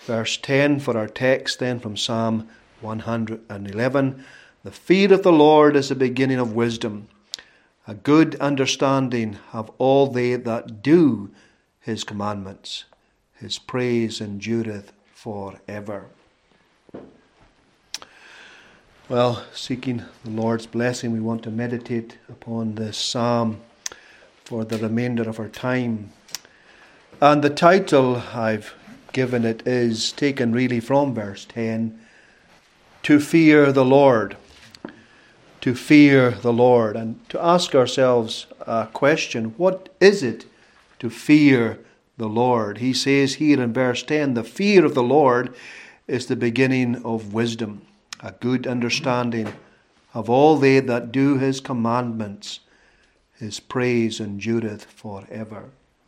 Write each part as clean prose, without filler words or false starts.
Verse 10 for our text then from Psalm 111. The fear of the Lord is the beginning of wisdom. A good understanding have all they that do his commandments. His praise endureth forever. Well, seeking the Lord's blessing, we want to meditate upon this psalm for the remainder of our time. And the title I've given it is taken really from verse 10, To Fear the Lord. To fear the Lord. And to ask ourselves a question, what is it to fear the Lord? He says here in verse 10, the fear of the Lord is the beginning of wisdom. A good understanding of all they that do his commandments. His praise endureth forever.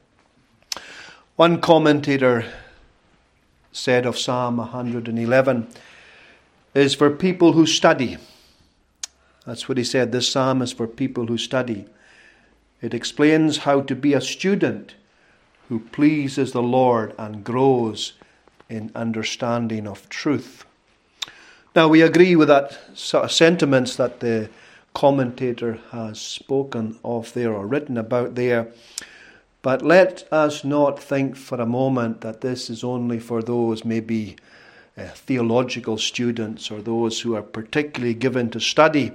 One commentator said of Psalm 111 is for people who study. That's what he said. This psalm is for people who study. It explains how to be a student who pleases the Lord and grows in understanding of truth. Now, we agree with that sort of sentiments that the commentator has spoken of there or written about there. But let us not think for a moment that this is only for those maybe theological students or those who are particularly given to study.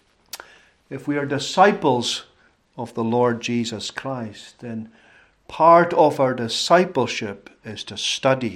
If we are disciples of the Lord Jesus Christ, then part of our discipleship is to study.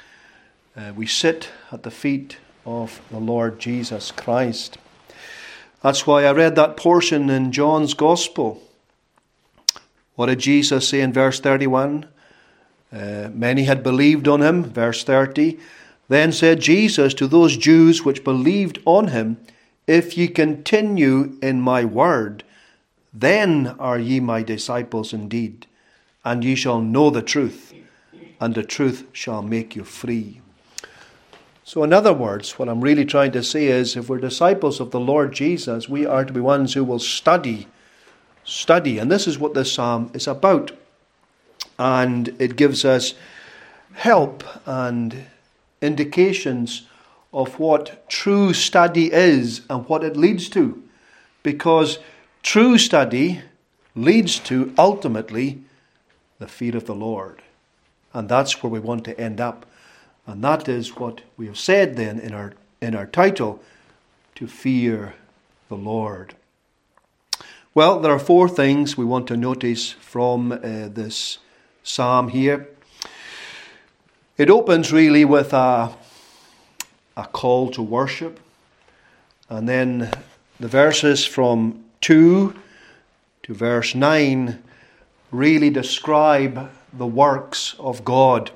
We sit at the feet of the Lord Jesus Christ. That's why I read that portion in John's Gospel. What did Jesus say in verse 31? Many had believed on him. Verse 30. Then said Jesus to those Jews which believed on him, If ye continue in my word, then are ye my disciples indeed, and ye shall know the truth, and the truth shall make you free. So in other words, what I'm really trying to say is, if we're disciples of the Lord Jesus, we are to be ones who will study. And this is what this psalm is about. And it gives us help and indications of what true study is and what it leads to. Because true study leads to, ultimately, the fear of the Lord. And that's where we want to end up. And that is what we have said then in our title, to fear the Lord. Well, there are four things we want to notice from this psalm here. It opens really with a call to worship. And then the verses from 2 to verse 9 really describe the works of God.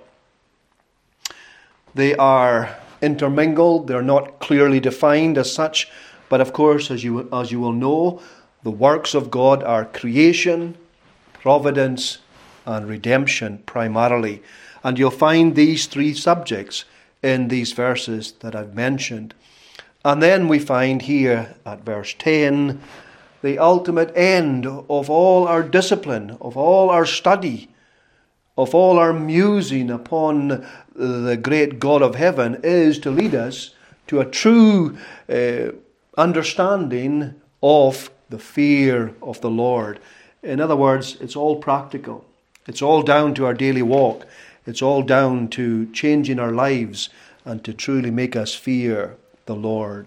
They are intermingled. They're not clearly defined as such. But of course, as you will know, the works of God are creation, providence, and redemption primarily. And you'll find these three subjects in these verses that I've mentioned. And then we find here at verse 10, the ultimate end of all our discipline, of all our study, of all our musing upon the great God of heaven is to lead us to a true understanding of the fear of the Lord. In other words, it's all practical. It's all down to our daily walk. It's all down to changing our lives and to truly make us fear the Lord.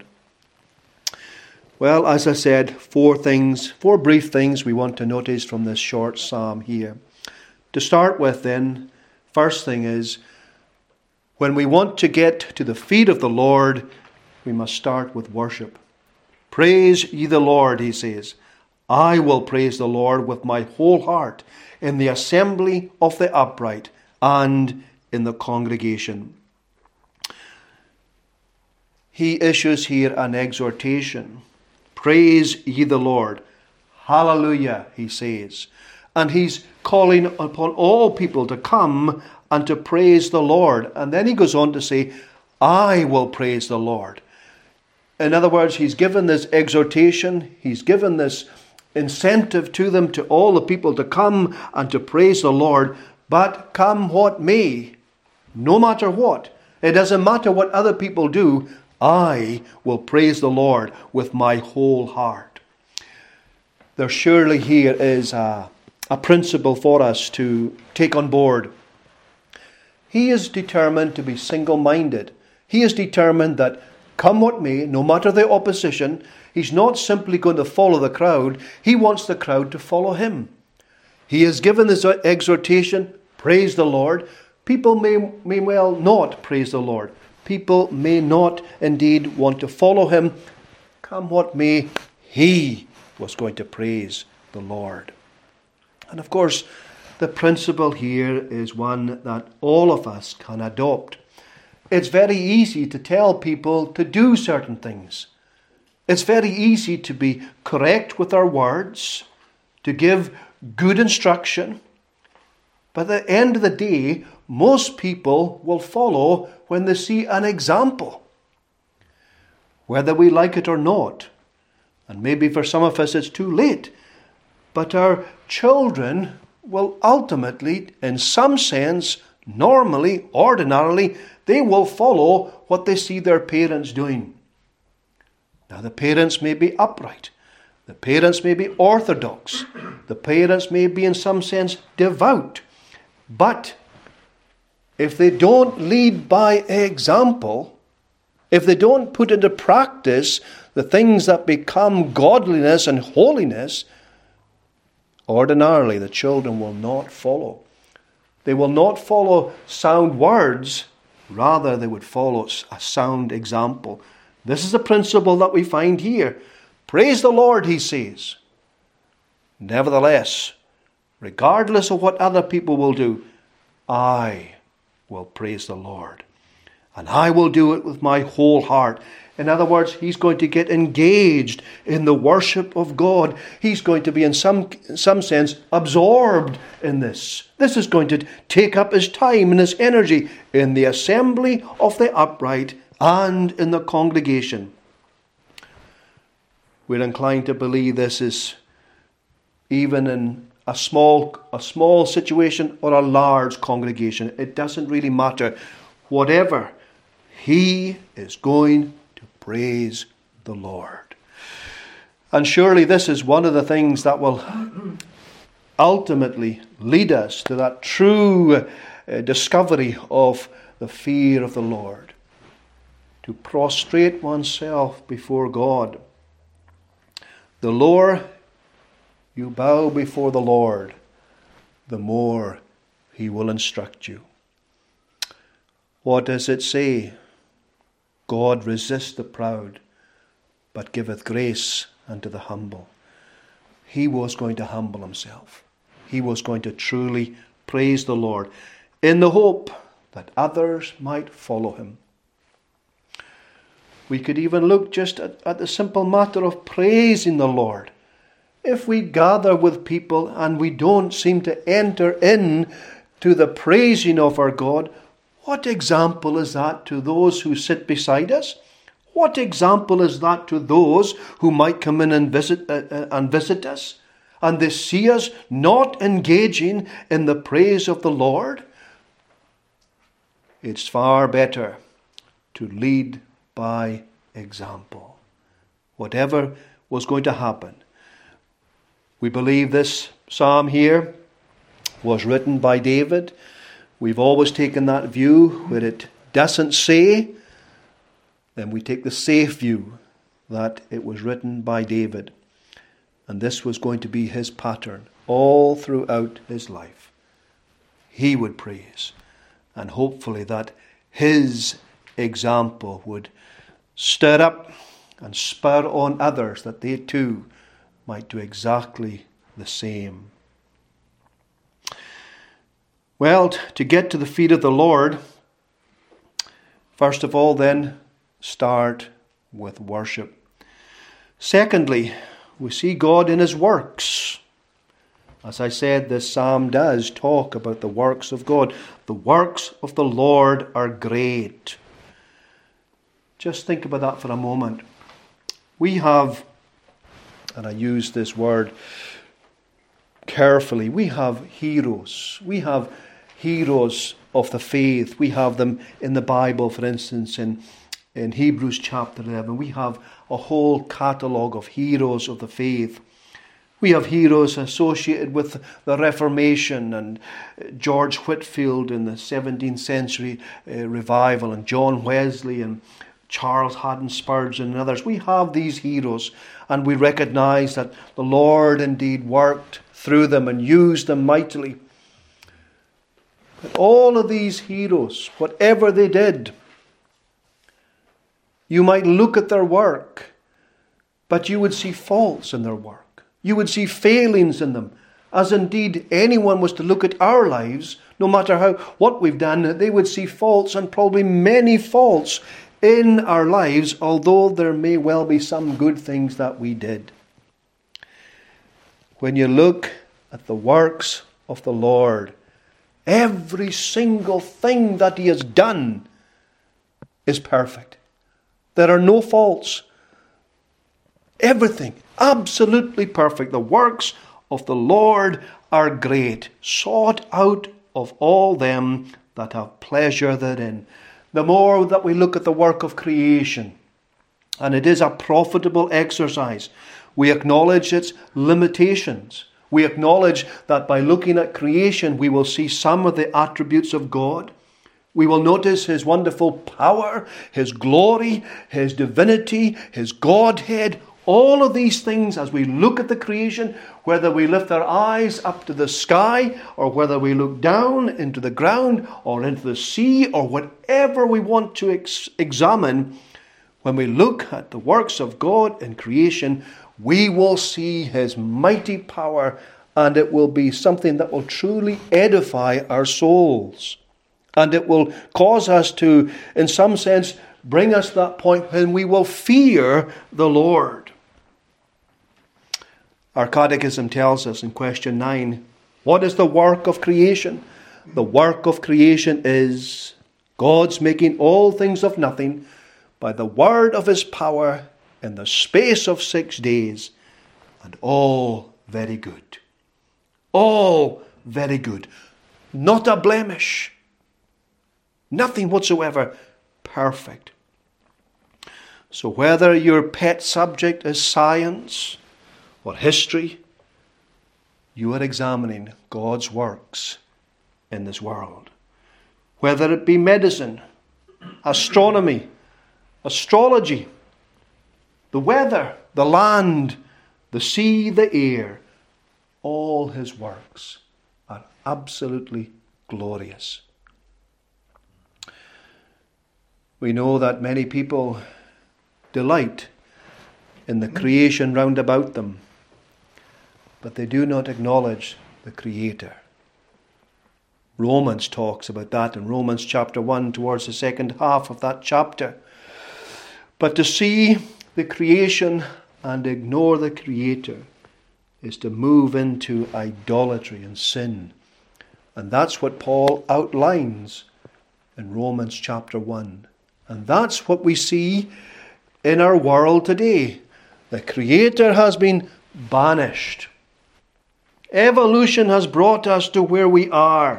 Well, as I said, four brief things we want to notice from this short psalm here. To start with then, first thing is, when we want to get to the feet of the Lord, we must start with worship. Praise ye the Lord, he says. I will praise the Lord with my whole heart in the assembly of the upright and in the congregation. He issues here an exhortation. Praise ye the Lord. Hallelujah, he says. And he's calling upon all people to come and to praise the Lord. And then he goes on to say, I will praise the Lord. In other words, he's given this exhortation, he's given this incentive to them, to all the people to come and to praise the Lord. But come what may, no matter what, It doesn't matter what other people do. I will praise the Lord with my whole heart. There surely here is a principle for us to take on board. He is determined to be single-minded. He is determined that come what may, no matter the opposition, he's not simply going to follow the crowd. He wants the crowd to follow him. He has given this exhortation, praise the Lord. People may well not praise the Lord. People may not indeed want to follow him. Come what may, he was going to praise the Lord. And of course, the principle here is one that all of us can adopt. It's very easy to tell people to do certain things. It's very easy to be correct with our words, to give good instruction. But at the end of the day, most people will follow when they see an example, whether we like it or not. And maybe for some of us it's too late. But our children will ultimately, in some sense, normally, ordinarily, they will follow what they see their parents doing. Now, the parents may be upright. The parents may be orthodox. The parents may be, in some sense, devout. But if they don't lead by example, if they don't put into practice the things that become godliness and holiness, ordinarily the children will not follow. They will not follow sound words, rather they would follow a sound example. This is the principle that we find here. Praise the Lord, he says. Nevertheless, regardless of what other people will do, I will praise the Lord. And I will do it with my whole heart. In other words, he's going to get engaged in the worship of God. He's going to be, in some sense, absorbed in this. This is going to take up his time and his energy in the assembly of the upright and in the congregation. We're inclined to believe this is even in a small situation or a large congregation. It doesn't really matter. Whatever, he is going to praise the Lord. And surely this is one of the things that will ultimately lead us to that true discovery of the fear of the Lord. To prostrate oneself before God. The lower you bow before the Lord, the more he will instruct you. What does it say? God resists the proud, but giveth grace unto the humble. He was going to humble himself. He was going to truly praise the Lord in the hope that others might follow him. We could even look just at the simple matter of praising the Lord. If we gather with people and we don't seem to enter in to the praising of our God, what example is that to those who sit beside us? What example is that to those who might come in and visit us? And they see us not engaging in the praise of the Lord? It's far better to lead by example. Whatever was going to happen. We believe this psalm here was written by David. We've always taken that view where it doesn't say, then we take the safe view that it was written by David. And this was going to be his pattern all throughout his life. He would praise. And hopefully that his example would stir up and spur on others that they too might do exactly the same. Well, to get to the feet of the Lord, first of all then, start with worship. Secondly, we see God in his works. As I said, this psalm does talk about the works of God. The works of the Lord are great. Just think about that for a moment. We have, and I use this word carefully, we have heroes. We have heroes of the faith. We have them in the Bible, for instance, in Hebrews chapter 11. We have a whole catalogue of heroes of the faith. We have heroes associated with the Reformation, and George Whitefield in the 17th century revival, and John Wesley and Charles Haddon Spurgeon and others. We have these heroes, and we recognize that the Lord indeed worked through them and used them mightily. But all of these heroes, whatever they did, you might look at their work, but you would see faults in their work. You would see failings in them, as indeed anyone was to look at our lives, no matter what we've done, they would see faults, and probably many faults in our lives, although there may well be some good things that we did. When you look at the works of the Lord, every single thing that He has done is perfect. There are no faults. Everything, absolutely perfect. The works of the Lord are great, sought out of all them that have pleasure therein. The more that we look at the work of creation, and it is a profitable exercise, we acknowledge its limitations. We acknowledge that by looking at creation, we will see some of the attributes of God. We will notice His wonderful power, His glory, His divinity, His Godhead. All of these things, as we look at the creation, whether we lift our eyes up to the sky, or whether we look down into the ground, or into the sea, or whatever we want to examine, when we look at the works of God in creation, we will see His mighty power, and it will be something that will truly edify our souls. And it will cause us to, in some sense, bring us to that point when we will fear the Lord. Our Catechism tells us in question 9, what is the work of creation? The work of creation is God's making all things of nothing by the word of His power in the space of 6 days, and all very good. All very good. Not a blemish. Nothing whatsoever. Perfect. So whether your pet subject is science or history, you are examining God's works in this world. Whether it be medicine, astronomy, astrology, the weather, the land, the sea, the air, all His works are absolutely glorious. We know that many people delight in the creation round about them, but they do not acknowledge the Creator. Romans talks about that in Romans chapter 1, towards the second half of that chapter. But to see the creation and ignore the Creator is to move into idolatry and sin. And that's what Paul outlines in Romans chapter 1. And that's what we see in our world today. The Creator has been banished. Evolution has brought us to where we are.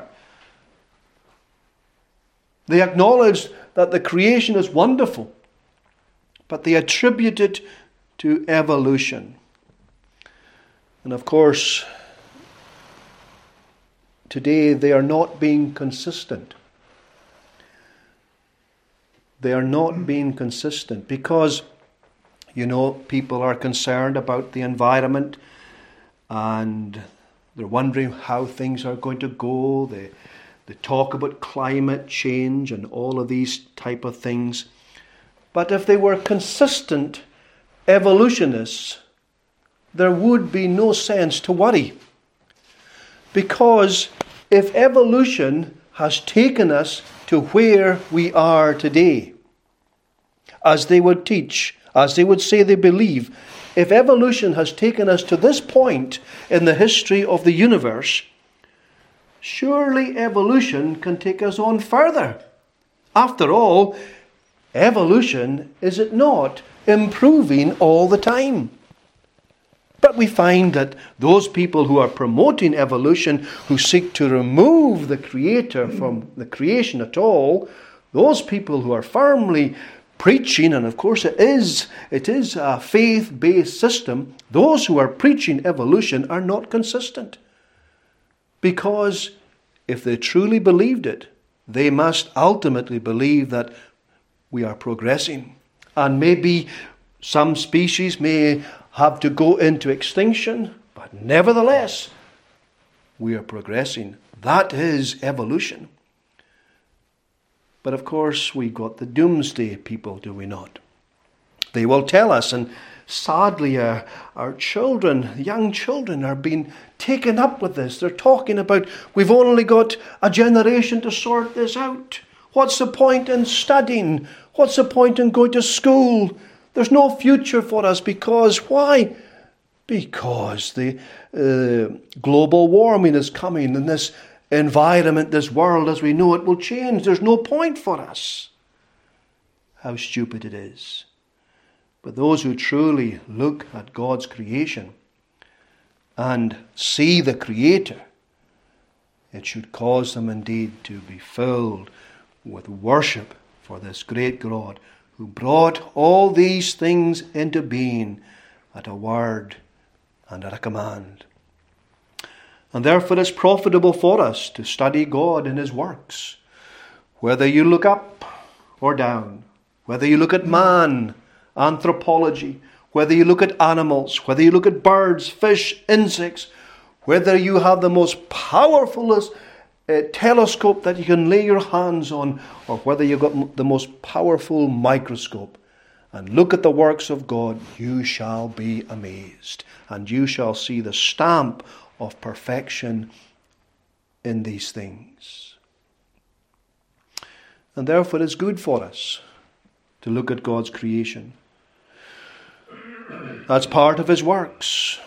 They acknowledge that the creation is wonderful, but they attribute it to evolution. And of course, today they are not being consistent. They are not being consistent because, people are concerned about the environment, and they're wondering how things are going to go. They talk about climate change and all of these type of things. But if they were consistent evolutionists, there would be no sense to worry. Because if evolution has taken us to where we are today, as they would teach, as they would say they believe, if evolution has taken us to this point in the history of the universe, surely evolution can take us on further. After all, evolution, is it not, improving all the time? But we find that those people who are promoting evolution, who seek to remove the Creator from the creation at all, those people who are firmly preaching, and of course it is a faith-based system, those who are preaching evolution are not consistent. Because if they truly believed it, they must ultimately believe that we are progressing. And maybe some species may have to go into extinction, but nevertheless, we are progressing. That is evolution. But of course, we've got the doomsday people, do we not? They will tell us, and sadly our children, young children, are being taken up with this. They're talking about, we've only got a generation to sort this out. What's the point in studying? What's the point in going to school? There's no future for us because, why? Because the global warming is coming and this environment, this world as we know it will change. There's no point for us. How stupid it is. But those who truly look at God's creation and see the Creator, it should cause them indeed to be filled with worship for this great God who brought all these things into being at a word and at a command. And therefore it's profitable for us to study God in His works. Whether you look up or down, whether you look at man, anthropology, whether you look at animals, whether you look at birds, fish, insects, whether you have the most powerful telescope that you can lay your hands on, or whether you've got the most powerful microscope, and look at the works of God, you shall be amazed, and you shall see the stamp of perfection in these things. And therefore it's good for us to look at God's creation. That's part of His works.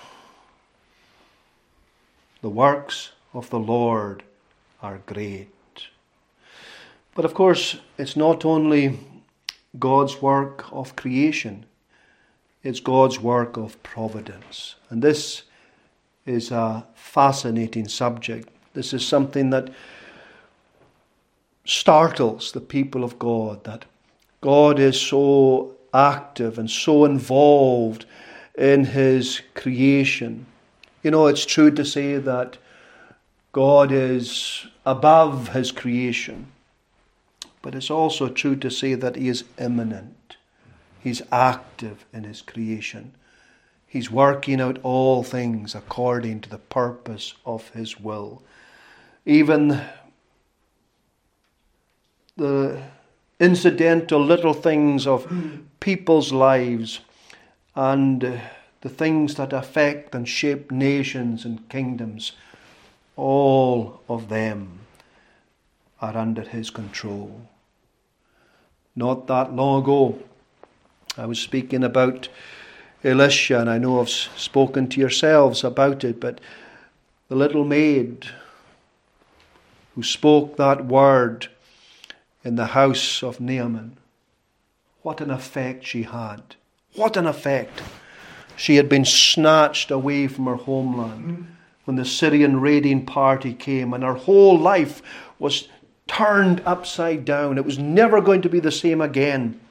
The works of the Lord are great. But of course, it's not only God's work of creation, it's God's work of providence. And this is a fascinating subject. This is something that startles the people of God, that God is so active and so involved in His creation. You know, it's true to say that God is above His creation, but it's also true to say that He is immanent. He's active in His creation. He's working out all things according to the purpose of His will. Even the incidental little things of people's lives and the things that affect and shape nations and kingdoms, all of them are under His control. Not that long ago, I was speaking about Elisha, and I know I've spoken to yourselves about it, but the little maid who spoke that word in the house of Naaman, what an effect she had. What an effect. She had been snatched away from her homeland when the Syrian raiding party came, and her whole life was turned upside down. It was never going to be the same again.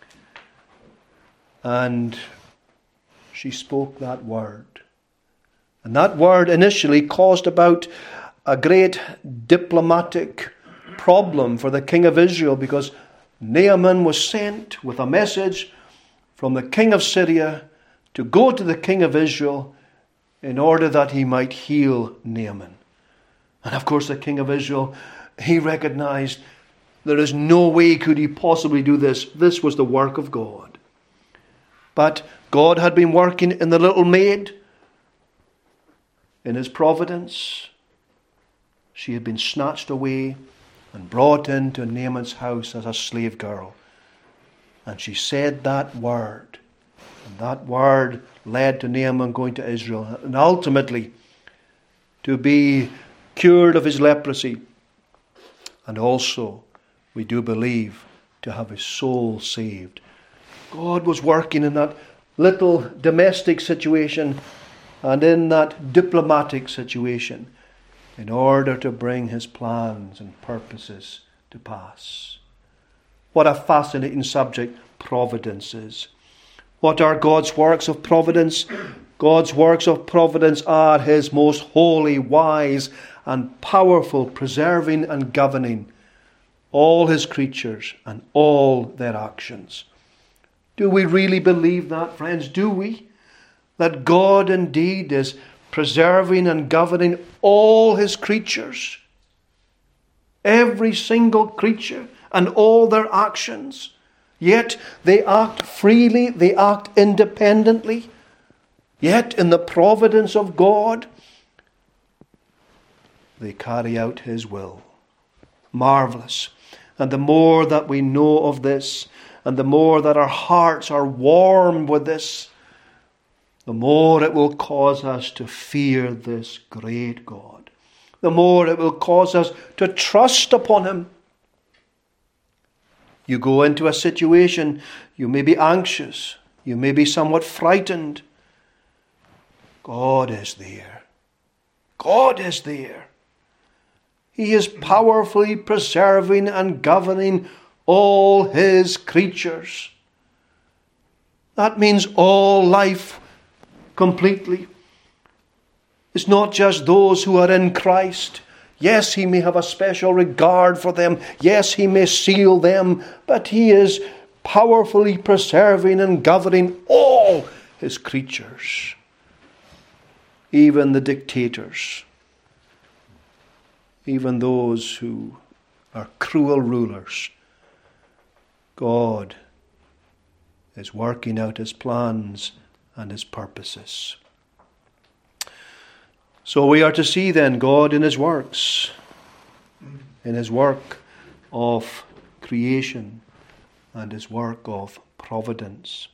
And she spoke that word. And that word initially caused about a great diplomatic problem for the king of Israel, because Naaman was sent with a message from the king of Syria to go to the king of Israel in order that he might heal Naaman. And of course the king of Israel, he recognized there is no way could he possibly do this. This was the work of God. But God had been working in the little maid, in His providence. She had been snatched away and brought into Naaman's house as a slave girl. And she said that word. And that word led to Naaman going to Israel and ultimately to be cured of his leprosy. And also, we do believe, to have his soul saved. God was working in that little domestic situation and in that diplomatic situation in order to bring his plans and purposes to pass. What a fascinating subject providence is. What are God's works of providence? God's works of providence are his most holy, wise, and powerful preserving and governing all his creatures and all their actions. Do we really believe that, friends? Do we? That God indeed is preserving and governing all his creatures? Every single creature and all their actions. Yet they act freely, they act independently. Yet in the providence of God, they carry out his will. Marvelous. And the more that we know of this, and the more that our hearts are warm with this, the more it will cause us to fear this great God. The more it will cause us to trust upon him. You go into a situation, you may be anxious, you may be somewhat frightened. God is there. God is there. He is powerfully preserving and governing all his creatures. That means all life completely. It's not just those who are in Christ. Yes, he may have a special regard for them. Yes, he may seal them. But he is powerfully preserving and governing all his creatures. Even the dictators. Even those who are cruel rulers. God is working out his plans and his purposes. So we are to see then God in his works, in his work of creation and his work of providence.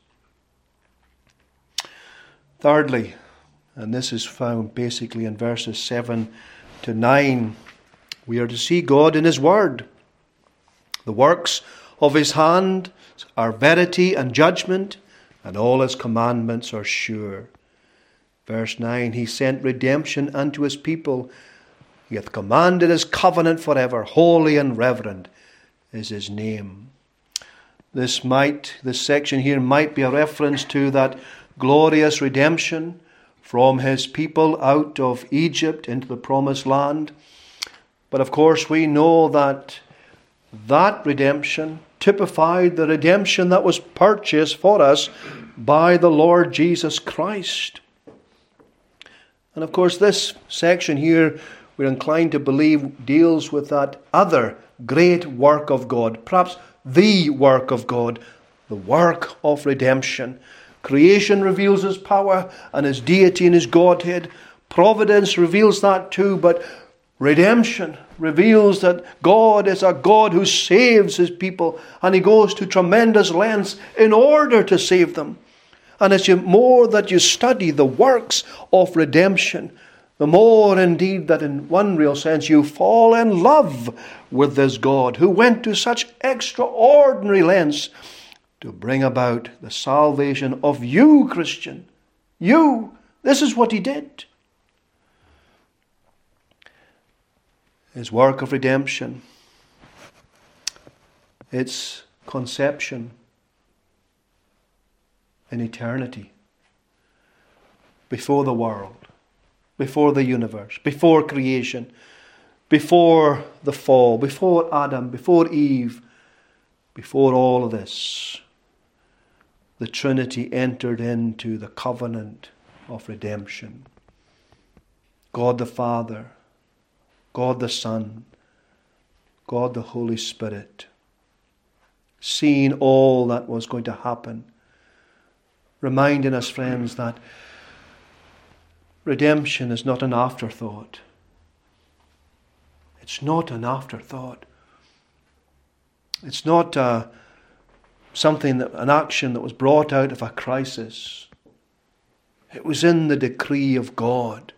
Thirdly, and this is found basically in verses 7 to 9, we are to see God in his word. The works of his hand are verity and judgment, and all his commandments are sure. Verse 9, he sent redemption unto his people. He hath commanded his covenant forever. Holy and reverend is his name. This section here might be a reference to that glorious redemption from his people out of Egypt into the promised land. But of course we know that redemption typified the redemption that was purchased for us by the Lord Jesus Christ. And of course this section here, we're inclined to believe, deals with that other great work of God, perhaps the work of God, the work of redemption. Creation reveals his power and his deity and his Godhead. Providence reveals that too, but redemption reveals that God is a God who saves his people, and he goes to tremendous lengths in order to save them. And as more that you study the works of redemption, the more indeed that in one real sense you fall in love with this God who went to such extraordinary lengths to bring about the salvation of you, Christian. You. This is what he did. His work of redemption, its conception in eternity, before the world, before the universe, before creation, before the fall, before Adam, before Eve, before all of this, the Trinity entered into the covenant of redemption. God the Father, God the Son, God the Holy Spirit, seeing all that was going to happen, reminding us, friends, that redemption is not an afterthought. It's not an afterthought. It's not an action that was brought out of a crisis. It was in the decree of God.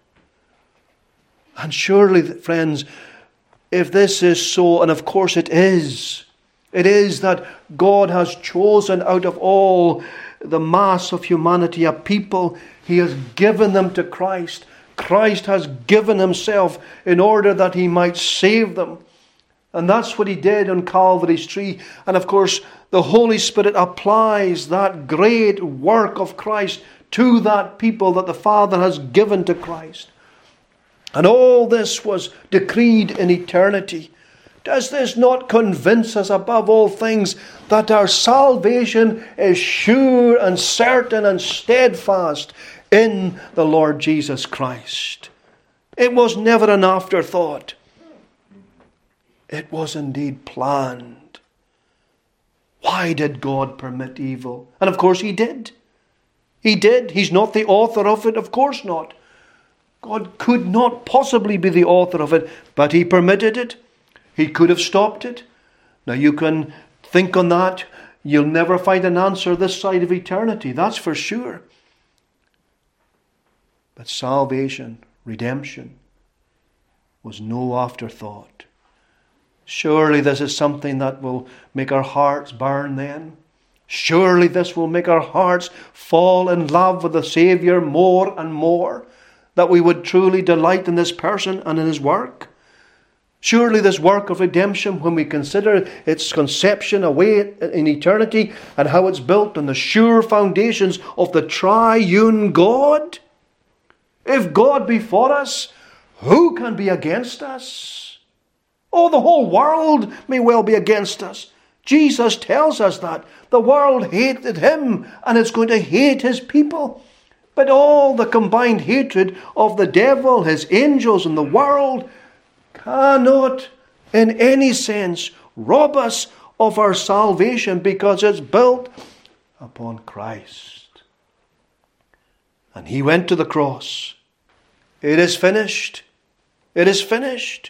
And surely, friends, if this is so, and of course it is, It is that God has chosen out of all the mass of humanity a people. He has given them to Christ. Christ has given himself in order that he might save them. And that's what he did on Calvary's tree. And of course, the Holy Spirit applies that great work of Christ to that people that the Father has given to Christ. And all this was decreed in eternity. Does this not convince us above all things that our salvation is sure and certain and steadfast in the Lord Jesus Christ? It was never an afterthought. It was indeed planned. Why did God permit evil? And of course he did. He did. He's not the author of it. Of course not. God could not possibly be the author of it, but he permitted it. He could have stopped it. Now you can think on that. You'll never find an answer this side of eternity. That's for sure. But salvation, redemption, was no afterthought. Surely this is something that will make our hearts burn then. Surely this will make our hearts fall in love with the Saviour more and more, that we would truly delight in this person and in his work. Surely this work of redemption, when we consider its conception away in eternity and how it's built on the sure foundations of the triune God. If God be for us, who can be against us? Oh, the whole world may well be against us. Jesus tells us that. The world hated him and it's going to hate his people. But all the combined hatred of the devil, his angels, and the world cannot in any sense rob us of our salvation, because it's built upon Christ. And he went to the cross. It is finished. It is finished.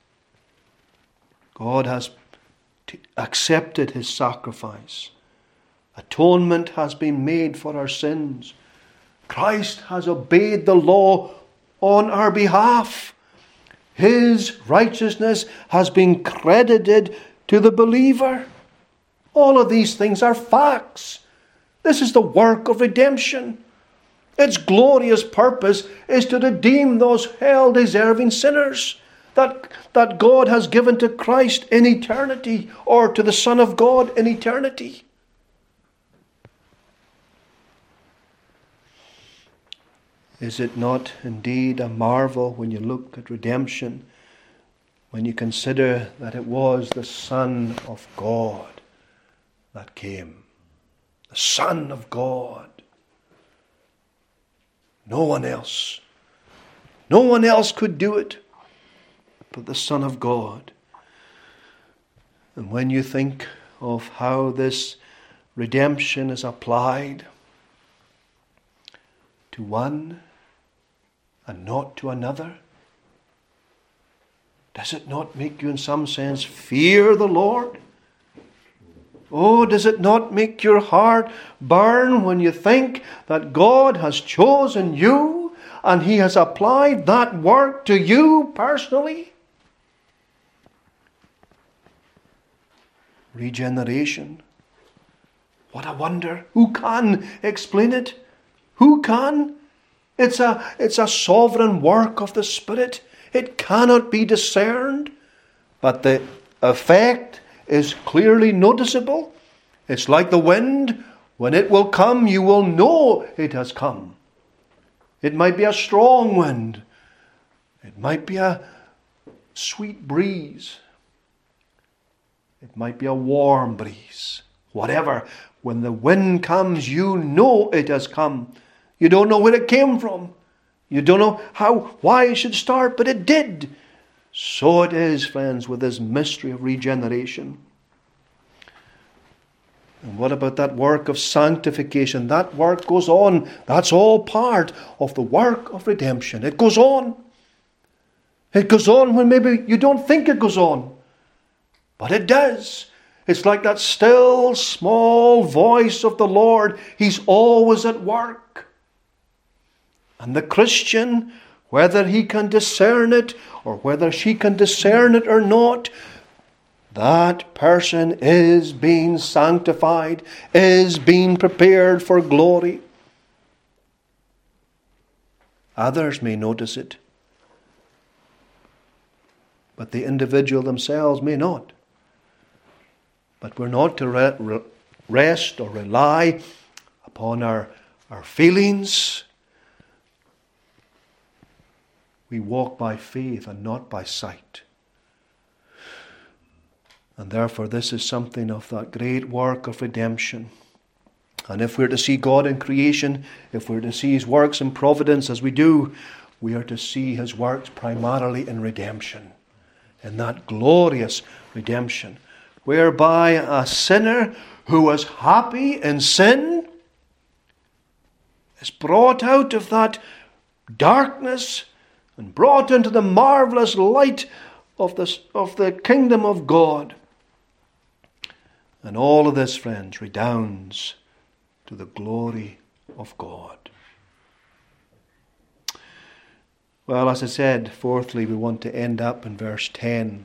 God has accepted his sacrifice. Atonement has been made for our sins. Christ has obeyed the law on our behalf. His righteousness has been credited to the believer. All of these things are facts. This is the work of redemption. Its glorious purpose is to redeem those hell-deserving sinners that God has given to Christ in eternity, or to the Son of God in eternity. Is it not indeed a marvel when you look at redemption, when you consider that it was the Son of God that came? The Son of God. No one else. No one else could do it but the Son of God. And when you think of how this redemption is applied to one and not to another, does it not make you in some sense fear the Lord? Oh, does it not make your heart burn when you think that God has chosen you and he has applied that work to you personally? Regeneration. What a wonder. Who can explain it? Who can? It's a sovereign work of the Spirit. It cannot be discerned. But the effect is clearly noticeable. It's like the wind. When it will come, you will know it has come. It might be a strong wind. It might be a sweet breeze. It might be a warm breeze. Whatever. When the wind comes, you know it has come. You don't know where it came from. You don't know why it should start, but it did. So it is, friends, with this mystery of regeneration. And what about that work of sanctification? That work goes on. That's all part of the work of redemption. It goes on. It goes on when maybe you don't think it goes on. But it does. It's like that still small voice of the Lord. He's always at work. And the Christian, whether he can discern it or whether she can discern it or not, that person is being sanctified, is being prepared for glory. Others may notice it, but the individual themselves may not. But we're not to rest or rely upon our feelings. We walk by faith and not by sight. And therefore this is something of that great work of redemption. And if we're to see God in creation, if we're to see His works in providence as we do, we are to see His works primarily in redemption. In that glorious redemption, whereby a sinner who was happy in sin is brought out of that darkness and brought into the marvelous light of the kingdom of God. And all of this, friends, redounds to the glory of God. Well, as I said, fourthly, we want to end up in verse 10.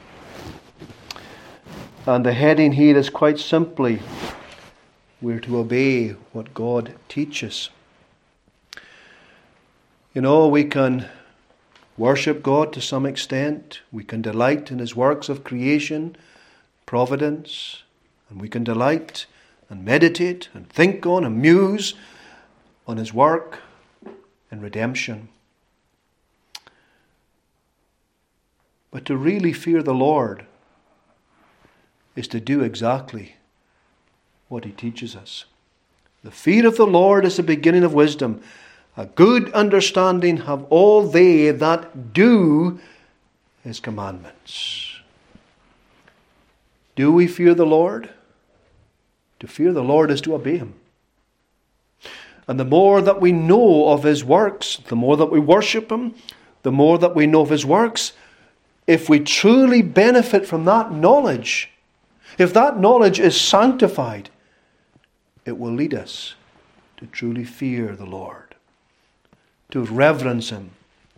And the heading here is quite simply, we're to obey what God teaches. You know, we can worship God to some extent. We can delight in His works of creation, providence, and we can delight and meditate and think on and muse on His work in redemption. But to really fear the Lord is to do exactly what He teaches us. The fear of the Lord is the beginning of wisdom. A good understanding have all they that do His commandments. Do we fear the Lord? To fear the Lord is to obey Him. And the more that we know of His works, the more that we worship Him, the more that we know of His works, if we truly benefit from that knowledge, if that knowledge is sanctified, it will lead us to truly fear the Lord, to reverence Him,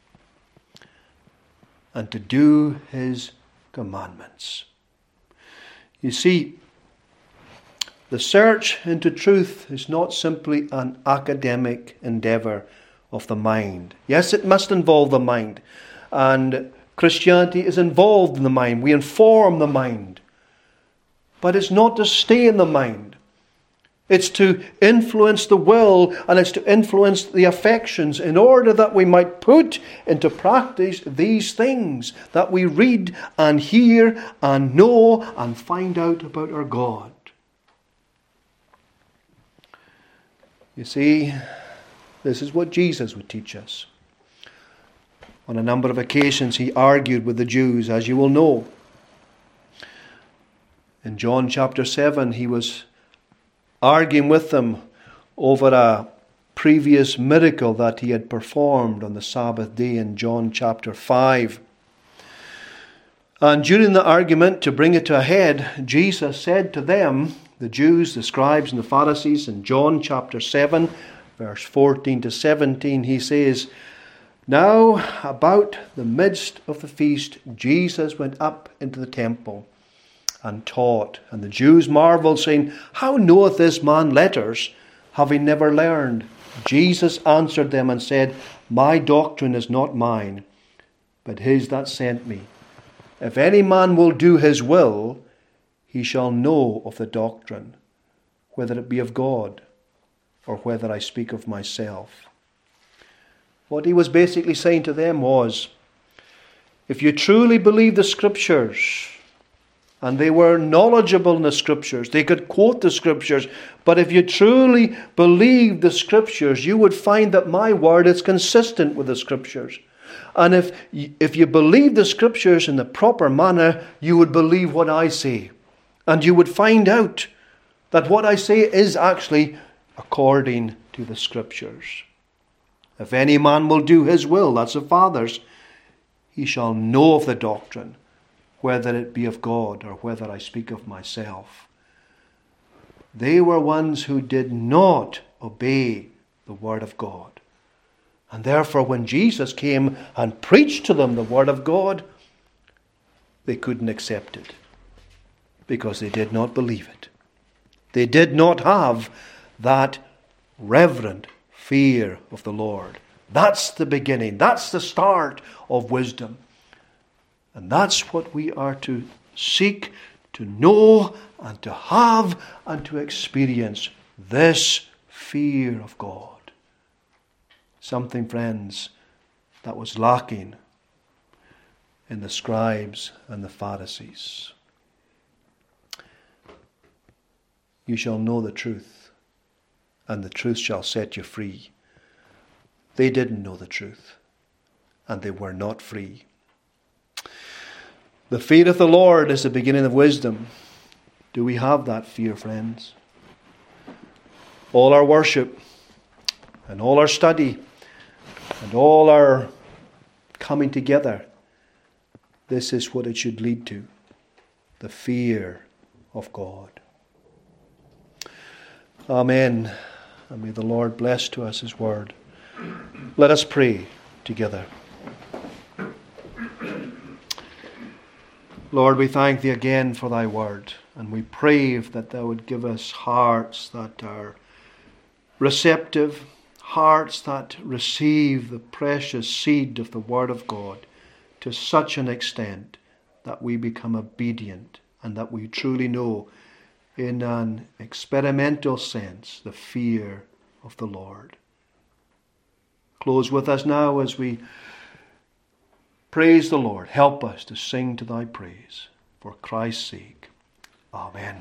and to do His commandments. You see, the search into truth is not simply an academic endeavour of the mind. Yes, it must involve the mind, and Christianity is involved in the mind. We inform the mind. But it's not to stay in the mind. It's to influence the will, and it's to influence the affections in order that we might put into practice these things that we read and hear and know and find out about our God. You see, this is what Jesus would teach us. On a number of occasions He argued with the Jews, as you will know. In John chapter 7, He was arguing with them over a previous miracle that He had performed on the Sabbath day in John chapter 5. And during the argument, to bring it to a head, Jesus said to them, the Jews, the scribes and the Pharisees, in John chapter 7, verse 14 to 17, He says, "Now about the midst of the feast, Jesus went up into the temple and taught. And the Jews marveled, saying, How knoweth this man letters, having never learned? Jesus answered them and said, My doctrine is not mine, but His that sent me. If any man will do His will, he shall know of the doctrine, whether it be of God, or whether I speak of myself." What He was basically saying to them was, if you truly believe the Scriptures, and they were knowledgeable in the Scriptures, they could quote the Scriptures, but if you truly believe the Scriptures, you would find that my word is consistent with the Scriptures. And if you believe the Scriptures in the proper manner, you would believe what I say. And you would find out that what I say is actually according to the Scriptures. If any man will do His will, that's the Father's, he shall know of the doctrine, whether it be of God or whether I speak of myself. They were ones who did not obey the Word of God. And therefore when Jesus came and preached to them the Word of God, they couldn't accept it. because they did not believe it. They did not have that reverent fear of the Lord. That's the beginning. That's the start of wisdom. And that's what we are to seek, to know, and to have, and to experience. This fear of God. Something, friends, that was lacking in the scribes and the Pharisees. You shall know the truth, and the truth shall set you free. They didn't know the truth, and they were not free. The fear of the Lord is the beginning of wisdom. Do we have that fear, friends? All our worship, and all our study, and all our coming together, this is what it should lead to. The fear of God. Amen. And may the Lord bless to us His word. Let us pray together. Lord, we thank Thee again for Thy word, and we pray that Thou would give us hearts that are receptive, hearts that receive the precious seed of the word of God to such an extent that we become obedient and that we truly know in an experimental sense the fear of the Lord. Close with us now as we praise the Lord. Help us to sing to Thy praise for Christ's sake. Amen.